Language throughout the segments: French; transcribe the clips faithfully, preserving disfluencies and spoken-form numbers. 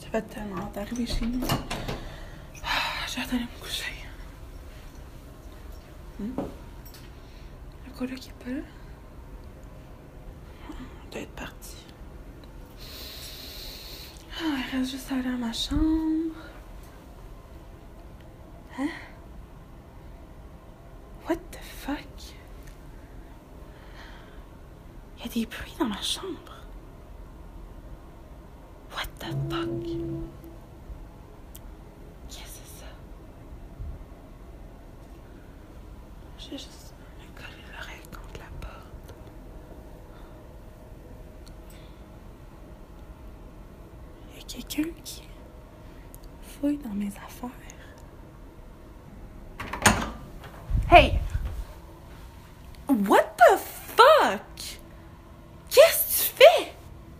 Ça fait tellement hâte d'arriver chez nous. Ah, j'ai hâte d'aller me coucher. Hum? Le quoi là qui est pas là? Il doit être parti. Ah, il reste juste à aller à ma chambre. Hein? What the fuck? Il y a des bruits dans ma chambre. What the fuck? Qu'est-ce que c'est ça? J'ai juste me coller l'oreille contre la porte. Il y a quelqu'un qui fouille dans mes affaires. Hey! What the fuck? Qu'est-ce que tu fais?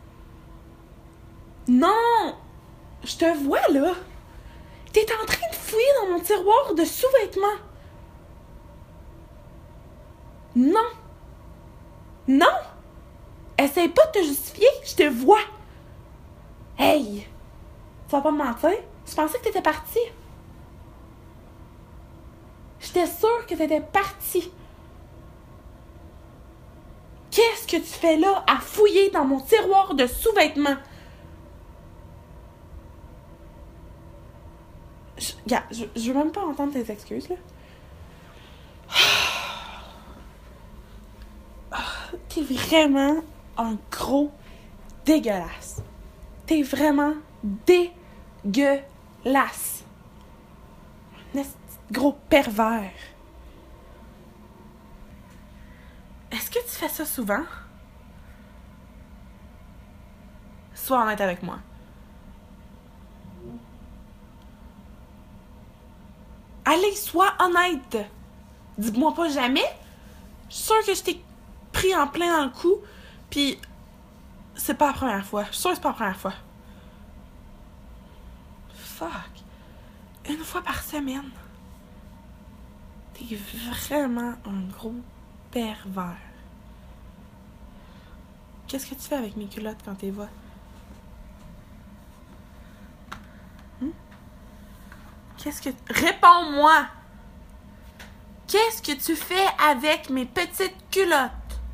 Non! Je te vois, là! T'es en train de fouiller dans mon tiroir de sous-vêtements! Non! Non! Essaye pas de te justifier, je te vois! Hey! Tu vas pas me mentir? Je pensais que t'étais partie. J'étais sûre que t'étais partie. Qu'est-ce que tu fais là à fouiller dans mon tiroir de sous-vêtements? Je, regarde, je, je veux même pas entendre tes excuses, là. T'es vraiment un gros dégueulasse. T'es vraiment dégueulasse. Un esti de gros pervers. Est-ce que tu fais ça souvent? Sois honnête avec moi. Allez, sois honnête. Dis-moi pas jamais. Je suis sûre que je t'ai pris en plein dans le cou, pis c'est pas la première fois. Je suis sûre que c'est pas la première fois. Fuck. Une fois par semaine. T'es vraiment un gros pervers. Qu'est-ce que tu fais avec mes culottes quand t'es vois? Hmm? Qu'est-ce que... Réponds-moi! Qu'est-ce que tu fais avec mes petites culottes?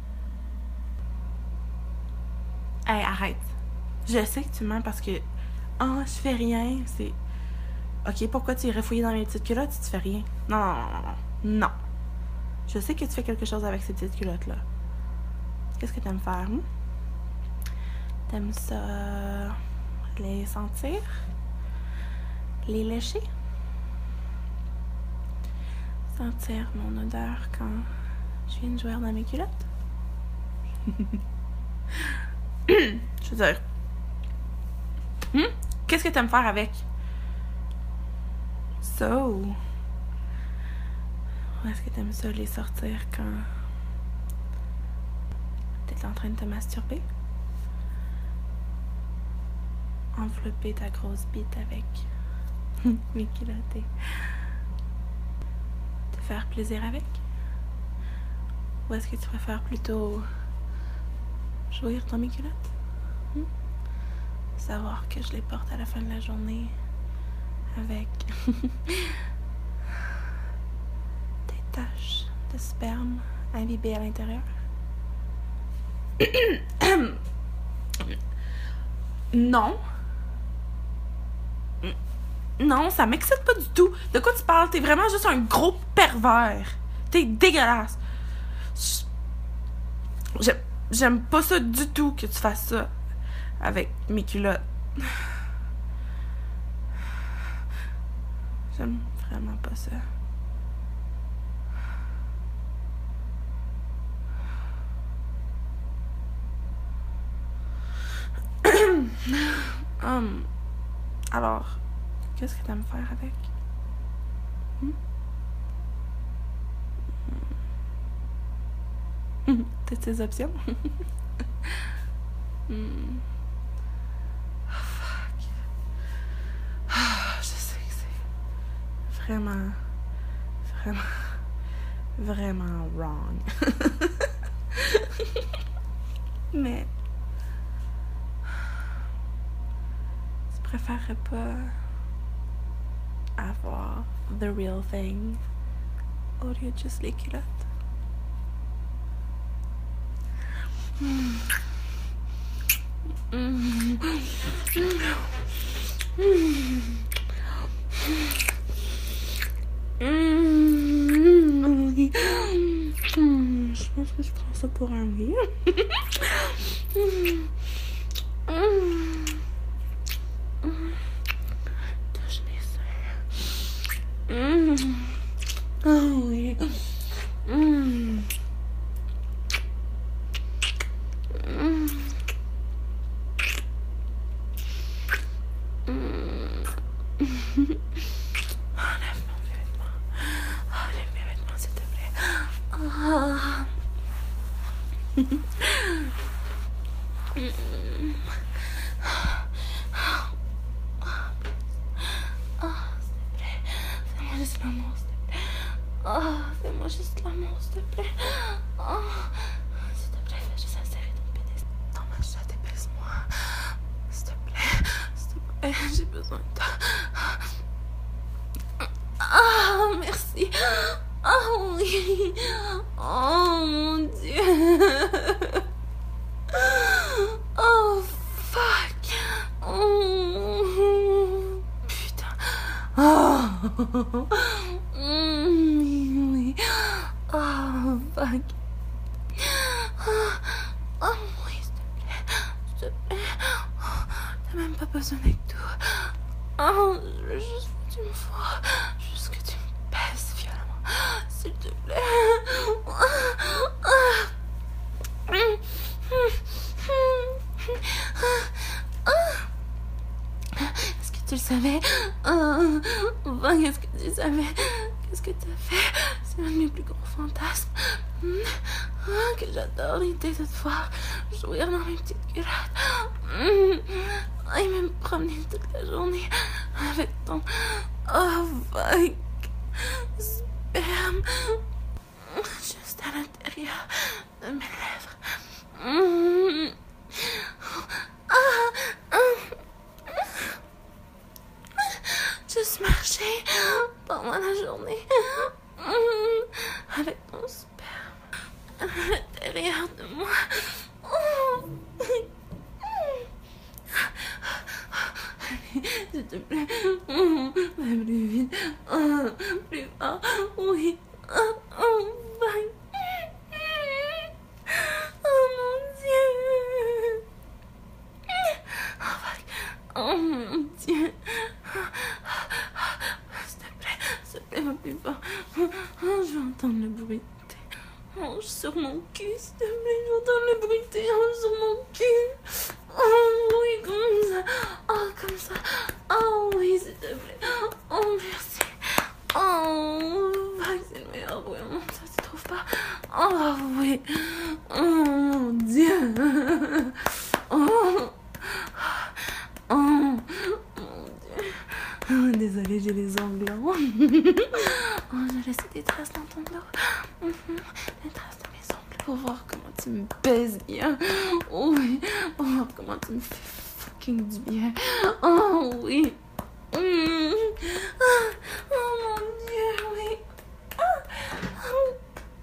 Hey, arrête. Je sais que tu mens parce que... Ah, oh, je fais rien, c'est... Ok, pourquoi tu irais fouiller dans mes petites culottes si tu fais rien? Non, non, non, non, non. Non. Je sais que tu fais quelque chose avec ces petites culottes-là. Qu'est-ce que t'aimes faire? Hein? T'aimes ça... les sentir? Les lécher? Sentir mon odeur quand je viens de jouer dans mes culottes? Je veux dire... Hmm? Qu'est-ce que t'aimes faire avec? So... Ou est-ce que t'aimes ça les sortir quand t'es en train de te masturber? Envelopper ta grosse bite avec mes culottes et te faire plaisir avec? Ou est-ce que tu préfères plutôt jouir dans mes culottes? Hmm? Savoir que je les porte à la fin de la journée avec des taches de sperme imbibées à l'intérieur? Non. Non, ça m'excite pas du tout. De quoi tu parles? T'es vraiment juste un gros pervers. T'es dégueulasse. J'aime, j'aime pas ça du tout que tu fasses ça avec mes culottes. J'aime vraiment pas ça. um, alors, qu'est-ce que t'aimes faire avec? Hmm? T'as tes options? hmm. Oh, fuck. Oh, je sais que c'est vraiment, vraiment, vraiment wrong. Mais préférerais pas avoir the real thing au lieu de juste les culottes. Mm. Mm. Mm. Mm. Mm. Je pense que je prends ça pour un oui. Mm. Mm. Touche mes seins. Mm. Oh oui. Mm. Mm. Enlève mon vêtement. Enlève mes vêtements, s'il te plaît. Ah. Fais-moi juste l'amour, s'il te plaît. Oh, fais-moi juste l'amour, s'il te plaît. Oh, s'il te plaît, fais juste insérer ton pénis dans ma chatte et baise-moi. S'il te plaît, s'il te plaît, j'ai besoin de toi. Ah, merci. Oh oui. Oh mon Dieu. Oh fuck. Oh putain. Oh. Mm, oui. Oh fuck. Oh oui, s'il te plaît. S'il te plaît. Oh, t'as même pas besoin d'être tout. Oh, je veux juste que tu me vois. Juste que tu me pèses violemment. S'il te plaît. Est-ce que tu le savais? Oh, qu'est-ce que tu savais? Qu'est-ce que tu as fait? C'est un de mes plus gros fantasmes. Oh, que j'adore l'idée de te voir jouir dans mes petites culottes. Et me promener toute la journée avec ton oh fuck sperme juste à l'intérieur de mes lèvres. Mm. Ah, ah. Juste marcher pendant la journée mm. avec ton sperme à l'intérieur de moi. Oh. S'il te plaît, oh, plus vite, oh, plus fort, oui, oh, oh, bye. Oh mon Dieu, oh, bye. Oh mon Dieu, s'il te plaît, s'il te plaît, plus fort, oh, je vais entendre le bruit de tes hanches sur mon cul, s'il te plaît, je vais entendre le bruit de tes hanches sur mon cul. Oh oui, comme ça. Oh, comme ça. Oh oui, s'il te plaît. Oh, merci. Oh, c'est le meilleur bruit au monde, ça, tu trouves pas? Oh oui. Oh mon Dieu. Oh. Oh mon Dieu. Oh, désolée, j'ai les ongles longs. Oh, j'ai laissé des traces dans ton dos. Mm-hmm. Des traces dans mes ongles pour voir comment tu me baises bien. Oh oui. Pour voir comment tu me fais fucking du bien. Oh oui. Mm. Ah. Oh mon Dieu, oui. Ah. Ah.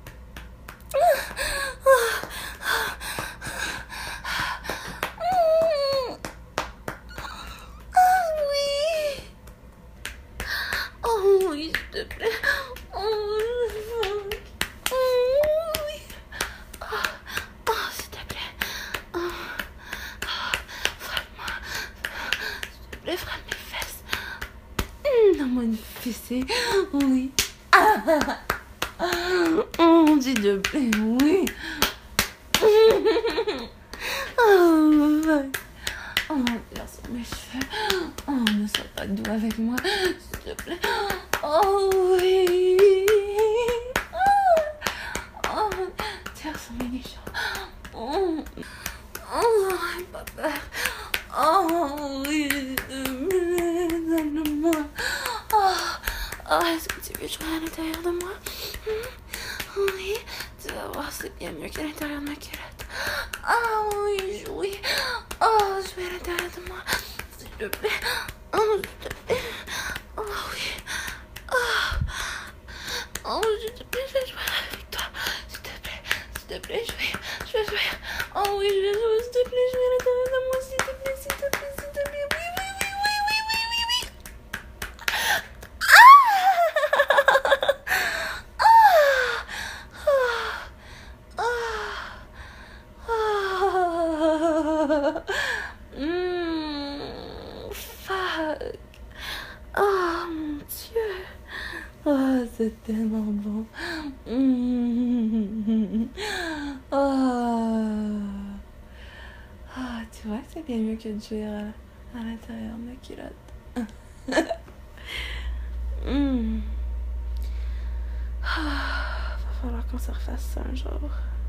Oui, s'il te plaît. Oh, fuck. Oh, oui. Oh, oh, s'il te plaît. Oh, oh, frappe-moi. S'il te plaît, frappe mes fesses. Mmh, donne-moi une fessée. Oui. Ah, oh, s'il te plaît, oui. Oh, fuck. Oh, regarde sur mes cheveux. Oh, ne sois pas doux avec moi, s'il te plaît. Oh oui. Oh, tire sur mes nichons. Oh, oh, n'aie pas peur. Oh oui, donne-moi. Oh, oh, est-ce que tu veux jouer à l'intérieur de moi? Oui, tu vas voir, c'est bien mieux qu'à l'intérieur de ma culotte. Ah oui, jouer. Oh, jouer à l'intérieur de moi. te plaît. Oh, s'il te plaît. Oh, oui. Oh, oh s'il te plaît, je vais jouer avec toi. S'il te plaît, s'il te plaît, je vais, je vais jouer. Oh oui, je vais jouer, s'il te plaît, je vais à l'intérieur de moi, s'il te plaît, s'il te plaît, s'il te plaît. Oui, oui, oui, oui, oui, oui, oui, oui. Mmh, fuck. Oh mon Dieu. Oh, c'est tellement bon. Mmh. Oh. Oh, tu vois que c'est bien mieux que de jouer à, à l'intérieur de ma culotte. Mmh. Oh, va falloir qu'on se refasse ça un jour.